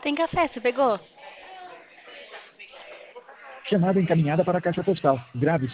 Tem café, você pegou? Chamada encaminhada para a caixa postal. Grave